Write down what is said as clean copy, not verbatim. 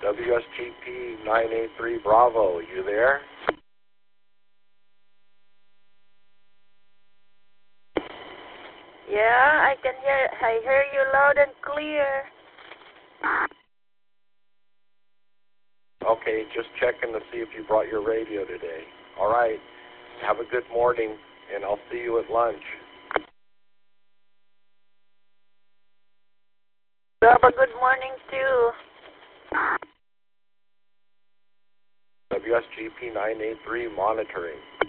WSGP 983 Bravo, you there? Yeah, I hear you loud and clear. Okay, just checking to see if you brought your radio today. All right. Have a good morning, and I'll see you at lunch. Have a good morning, too. WSGP 983 monitoring.